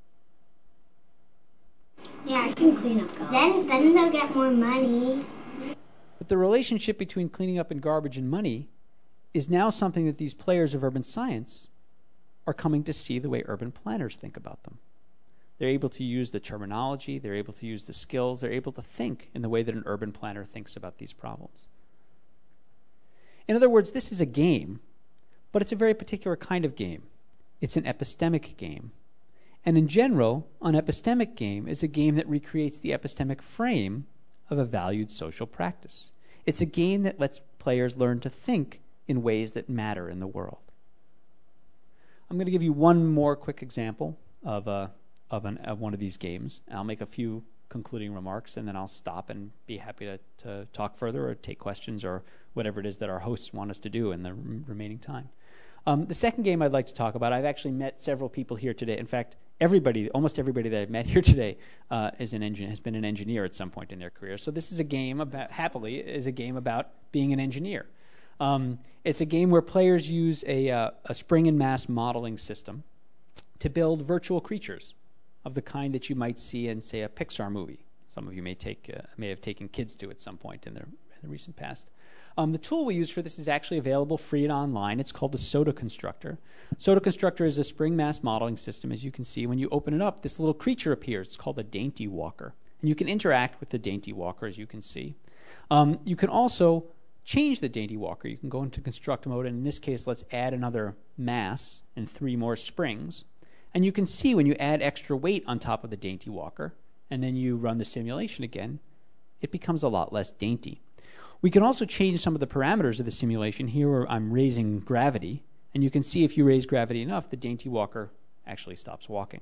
Yeah, I can clean up garbage. Then, then they'll get more money. But the relationship between cleaning up and garbage and money is now something that these players of urban science are coming to see the way urban planners think about them. They're able to use the terminology, they're able to use the skills, they're able to think in the way that an urban planner thinks about these problems. In other words, this is a game, but it's a very particular kind of game. It's an epistemic game. And in general, an epistemic game is a game that recreates the epistemic frame of a valued social practice. It's a game that lets players learn to think in ways that matter in the world. I'm going to give you one more quick example of, a, of, an, of one of these games. I'll make a few concluding remarks, and then I'll stop and be happy to, to talk further or take questions or whatever it is that our hosts want us to do in the r- remaining time. Um, the second game I'd like to talk about, I've actually met several people here today. In fact, everybody, almost everybody that I've met here today uh, is an engin- has been an engineer at some point in their career. So this is a game about, happily, is a game about being an engineer. Um, it's a game where players use a, uh, a spring and mass modeling system to build virtual creatures of the kind that you might see in, say, a Pixar movie. Some of you may take uh, may have taken kids to at some point in, their, in the recent past. Um, the tool we use for this is actually available free and online. It's called the Soda Constructor. Soda Constructor is a spring mass modeling system. As you can see, when you open it up, this little creature appears. It's called a Dainty Walker. And you can interact with the Dainty Walker, as you can see. Um, you can also change the Dainty Walker. You can go into construct mode, and in this case, let's add another mass and three more springs. And you can see when you add extra weight on top of the Dainty Walker, and then you run the simulation again, it becomes a lot less dainty. We can also change some of the parameters of the simulation. Here where I'm raising gravity, and you can see if you raise gravity enough, the Dainty Walker actually stops walking.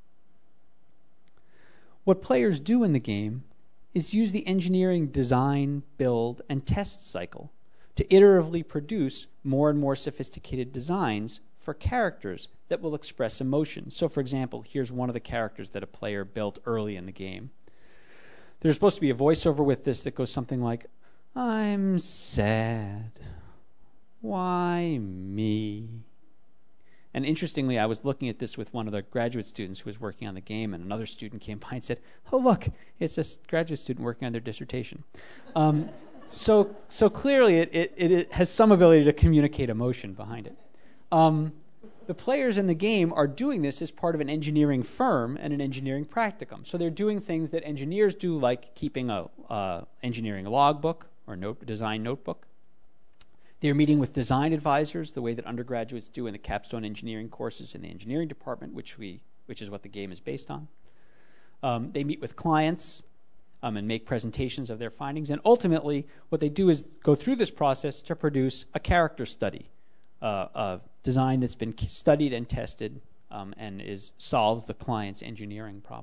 What players do in the game is use the engineering design, build, and test cycle to iteratively produce more and more sophisticated designs for characters that will express emotion. So, for example, here's one of the characters that a player built early in the game. There's supposed to be a voiceover with this that goes something like, "I'm sad. Why me?" And interestingly, I was looking at this with one of the graduate students who was working on the game, and another student came by and said, "Oh, look, it's a graduate student working on their dissertation." Um, so, so clearly it, it, it has some ability to communicate emotion behind it. Um, the players in the game are doing this as part of an engineering firm and an engineering practicum. So they're doing things that engineers do, like keeping a uh, engineering logbook or note, design notebook. They're meeting with design advisors the way that undergraduates do in the capstone engineering courses in the engineering department, which we, which is what the game is based on. Um, they meet with clients um, and make presentations of their findings. And ultimately, what they do is go through this process to produce a character study, uh, a design that's been studied and tested um, and is solves the client's engineering problem.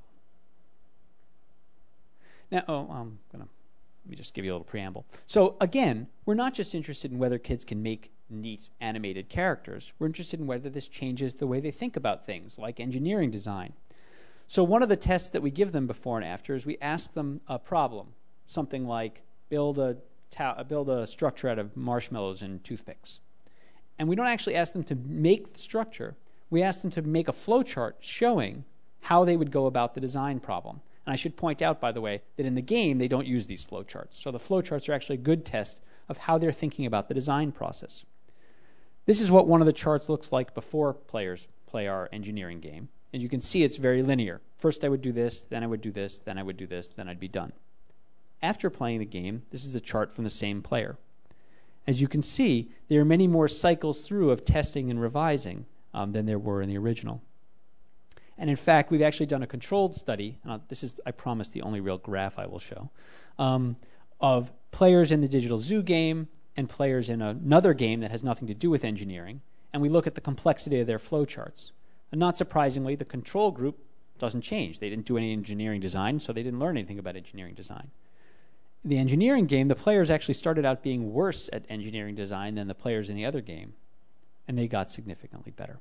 Now, oh, I'm going to Let me just give you a little preamble. So again, we're not just interested in whether kids can make neat animated characters. We're interested in whether this changes the way they think about things, like engineering design. So one of the tests that we give them before and after is we ask them a problem, something like build a, ta- build a structure out of marshmallows and toothpicks. And we don't actually ask them to make the structure. We ask them to make a flowchart showing how they would go about the design problem. And I should point out, by the way, that in the game, they don't use these flowcharts. So the flowcharts are actually a good test of how they're thinking about the design process. This is what one of the charts looks like before players play our engineering game. And you can see it's very linear. First I would do this, then I would do this, then I would do this, then I'd be done. After playing the game, this is a chart from the same player. As you can see, there are many more cycles through of testing and revising um, than there were in the original. And in fact, we've actually done a controlled study, and this is, I promise, the only real graph I will show, um, of players in the Digital Zoo game and players in another game that has nothing to do with engineering, and we look at the complexity of their flowcharts. And not surprisingly, the control group doesn't change. They didn't do any engineering design, so they didn't learn anything about engineering design. In the engineering game, the players actually started out being worse at engineering design than the players in the other game, and they got significantly better.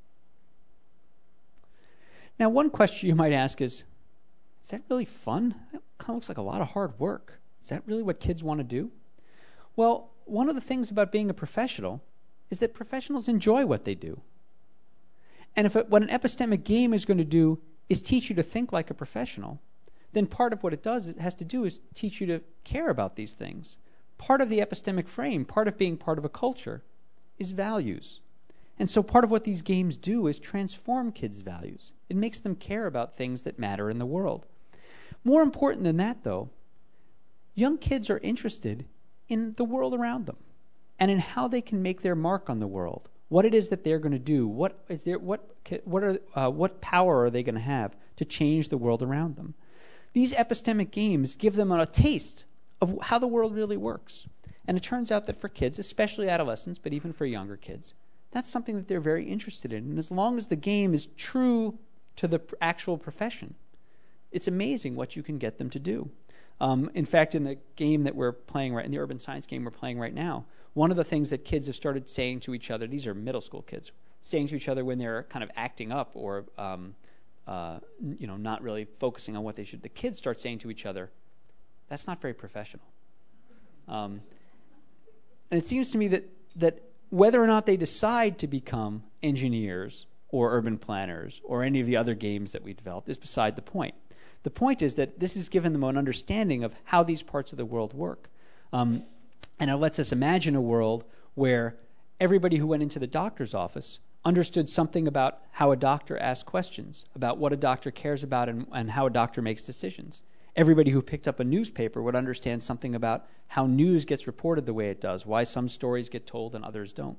Now, one question you might ask is, is that really fun? That kind of looks like a lot of hard work. Is that really what kids want to do? Well, one of the things about being a professional is that professionals enjoy what they do. And if it, what an epistemic game is going to do is teach you to think like a professional, then part of what it does, it has to do is teach you to care about these things. Part of the epistemic frame, part of being part of a culture, is values. And so part of what these games do is transform kids' values. It makes them care about things that matter in the world. More important than that, though, young kids are interested in the world around them and in how they can make their mark on the world, what it is that they're going to do, what is there, what what are uh, what power are they going to have to change the world around them. These epistemic games give them a taste of how the world really works. And it turns out that for kids, especially adolescents, but even for younger kids, that's something that they're very interested in. And as long as the game is true to the actual profession, it's amazing what you can get them to do. Um, in fact, in the game that we're playing right, in the urban science game we're playing right now, one of the things that kids have started saying to each other, these are middle school kids, saying to each other when they're kind of acting up or um, uh, you know, not really focusing on what they should, the kids start saying to each other, that's not very professional. Um, and it seems to me that that whether or not they decide to become engineers or urban planners or any of the other games that we developed is beside the point. The point is that this has given them an understanding of how these parts of the world work. Um, and it lets us imagine a world where everybody who went into the doctor's office understood something about how a doctor asks questions, about what a doctor cares about and, and how a doctor makes decisions. Everybody who picked up a newspaper would understand something about how news gets reported the way it does, why some stories get told and others don't.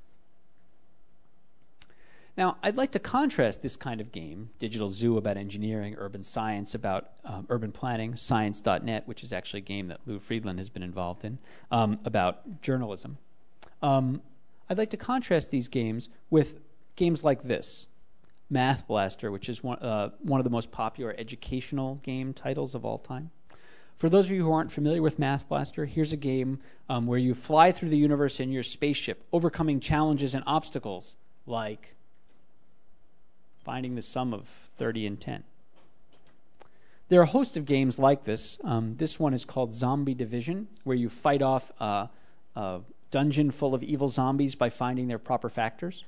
Now, I'd like to contrast this kind of game, Digital Zoo about engineering, urban science about um, urban planning, science dot net, which is actually a game that Lou Friedland has been involved in, um, about journalism. Um, I'd like to contrast these games with games like this, Math Blaster, which is one, uh, one of the most popular educational game titles of all time. For those of you who aren't familiar with Math Blaster, here's a game um, where you fly through the universe in your spaceship, overcoming challenges and obstacles like finding the sum of thirty and ten. There are a host of games like this. Um, this one is called Zombie Division, where you fight off uh, a dungeon full of evil zombies by finding their proper factors.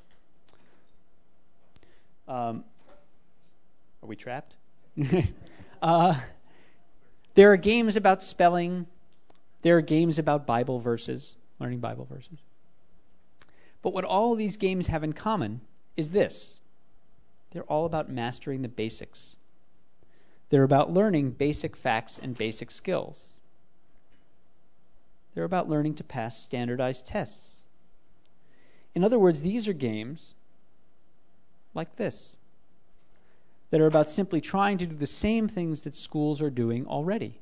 Um, are we trapped? uh, there are games about spelling. There are games about Bible verses, learning Bible verses. But what all these games have in common is this. They're all about mastering the basics. They're about learning basic facts and basic skills. They're about learning to pass standardized tests. In other words, these are games like this that are about simply trying to do the same things that schools are doing already.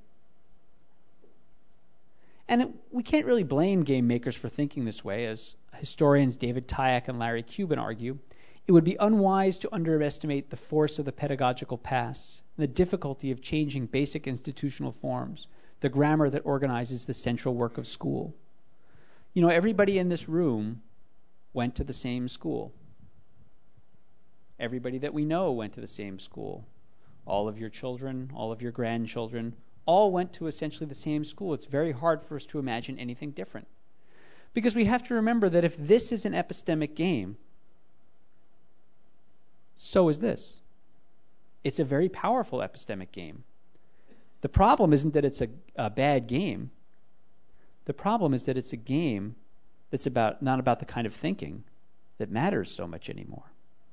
And it, we can't really blame game makers for thinking this way, as historians David Tyack and Larry Cuban argue. It would be unwise to underestimate the force of the pedagogical past, and the difficulty of changing basic institutional forms, the grammar that organizes the central work of school. You know, everybody in this room went to the same school. Everybody that we know went to the same school. All of your children, all of your grandchildren, all went to essentially the same school. It's very hard for us to imagine anything different. Because we have to remember that if this is an epistemic game, so is this. It's a very powerful epistemic game. The problem isn't that it's a, a bad game. The problem is that it's a game that's about not about the kind of thinking that matters so much anymore.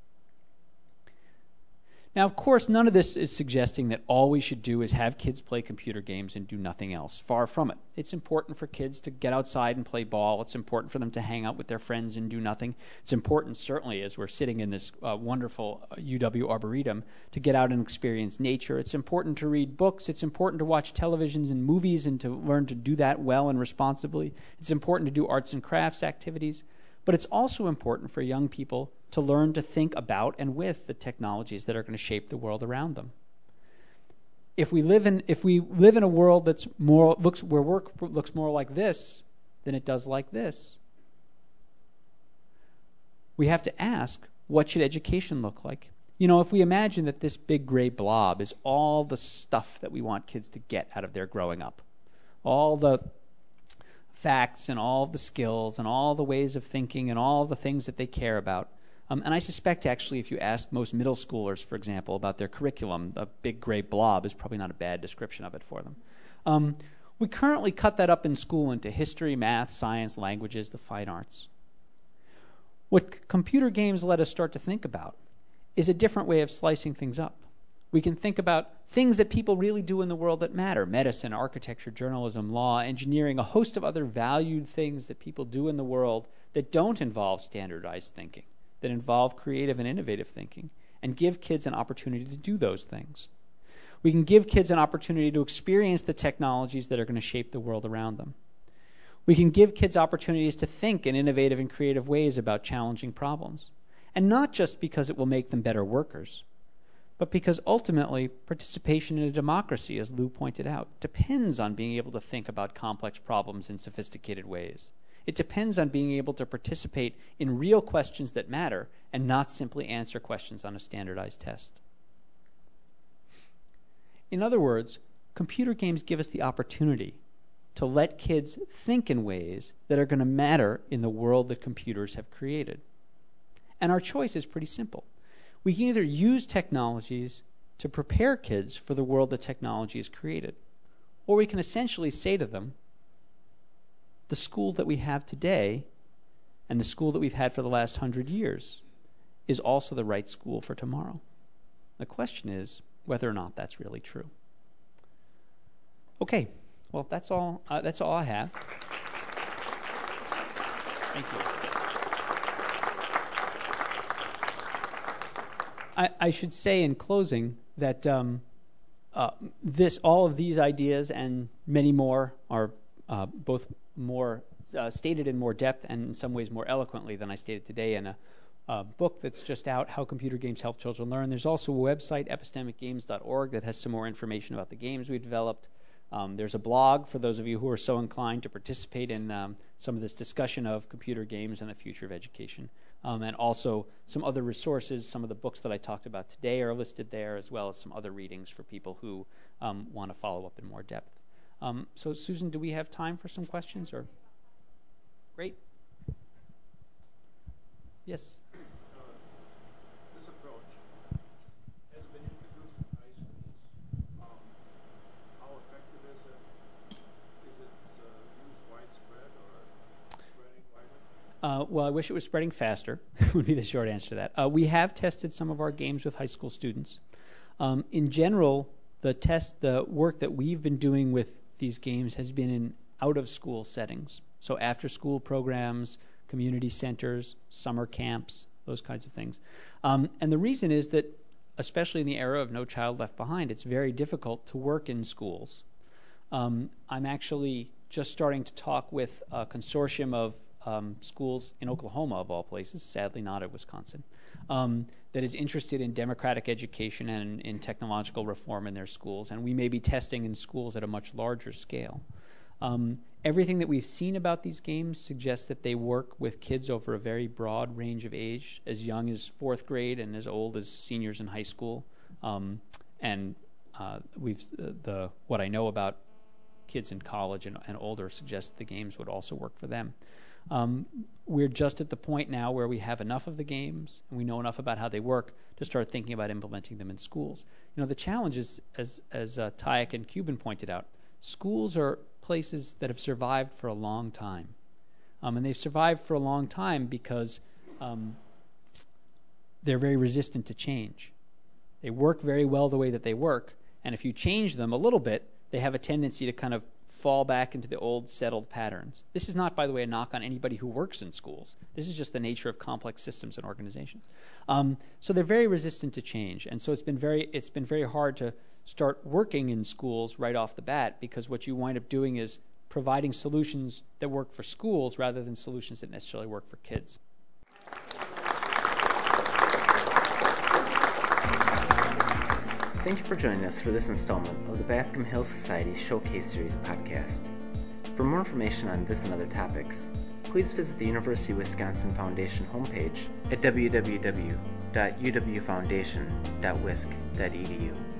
Now, of course, none of this is suggesting that all we should do is have kids play computer games and do nothing else. Far from it. It's important for kids to get outside and play ball. It's important for them to hang out with their friends and do nothing. It's important, certainly, as we're sitting in this uh, wonderful uh, U W Arboretum, to get out and experience nature. It's important to read books. It's important to watch televisions and movies and to learn to do that well and responsibly. It's important to do arts and crafts activities. But it's also important for young people to learn to think about and with the technologies that are going to shape the world around them. If we live in if we live in a world that's more looks where work looks more like this than it does like this, we have to ask, what should education look like? You know, if we imagine that this big gray blob is all the stuff that we want kids to get out of their growing up, all the facts and all the skills and all the ways of thinking and all the things that they care about. Um, and I suspect, actually, if you ask most middle schoolers, for example, about their curriculum, a big gray blob is probably not a bad description of it for them. Um, we currently cut that up in school into history, math, science, languages, the fine arts. What computer games let us start to think about is a different way of slicing things up. We can think about things that people really do in the world that matter: medicine, architecture, journalism, law, engineering, a host of other valued things that people do in the world that don't involve standardized thinking, that involve creative and innovative thinking, and give kids an opportunity to do those things. We can give kids an opportunity to experience the technologies that are going to shape the world around them. We can give kids opportunities to think in innovative and creative ways about challenging problems, and not just because it will make them better workers, but because ultimately participation in a democracy, as Lou pointed out, depends on being able to think about complex problems in sophisticated ways. It depends on being able to participate in real questions that matter and not simply answer questions on a standardized test. In other words, computer games give us the opportunity to let kids think in ways that are going to matter in the world that computers have created. And our choice is pretty simple. We can either use technologies to prepare kids for the world that technology has created, or we can essentially say to them, the school that we have today and the school that we've had for the last hundred years is also the right school for tomorrow. The question is whether or not that's really true. Okay, well, that's all, uh, that's all I have. Thank you. I, I should say in closing that um, uh, this, all of these ideas and many more are uh, both more uh, stated in more depth and in some ways more eloquently than I stated today in a, a book that's just out, How Computer Games Help Children Learn. There's also a website, epistemic games dot org, that has some more information about the games we've developed. Um, there's a blog for those of you who are so inclined to participate in um, some of this discussion of computer games and the future of education. Um, and also some other resources. Some of the books that I talked about today are listed there, as well as some other readings for people who um, want to follow up in more depth. Um, so, Susan, do we have time for some questions? Or great. Yes. Uh, this approach has been introduced in high schools. Um, how effective is it? Is it uh, used widespread or spreading widely? Uh, well, I wish it was spreading faster, would be the short answer to that. Uh, we have tested some of our games with high school students. Um, in general, the test, the work that we've been doing with these games has been in out-of-school settings. So after-school programs, community centers, summer camps, those kinds of things. Um, and the reason is that, especially in the era of No Child Left Behind, it's very difficult to work in schools. Um, I'm actually just starting to talk with a consortium of Um, schools in Oklahoma, of all places, sadly not at Wisconsin, um, that is interested in democratic education and in technological reform in their schools, and we may be testing in schools at a much larger scale. Um, everything that we've seen about these games suggests that they work with kids over a very broad range of age, as young as fourth grade and as old as seniors in high school. Um, and uh, we've uh, the what I know about kids in college and, and older suggests the games would also work for them. Um, we're just at the point now where we have enough of the games and we know enough about how they work to start thinking about implementing them in schools. You know, the challenge is, as, as uh, Tayek and Cuban pointed out, schools are places that have survived for a long time. Um, and they've survived for a long time because um, they're very resistant to change. They work very well the way that they work, and if you change them a little bit, they have a tendency to kind of fall back into the old settled patterns. This is not, by the way, a knock on anybody who works in schools. This is just the nature of complex systems and organizations. Um, so they're very resistant to change, and so it's been very it's been very hard to start working in schools right off the bat, because what you wind up doing is providing solutions that work for schools rather than solutions that necessarily work for kids. Thank you for joining us for this installment of the Bascom Hills Society Showcase Series podcast. For more information on this and other topics, please visit the University of Wisconsin Foundation homepage at w w w dot u w foundation dot wisc dot e d u.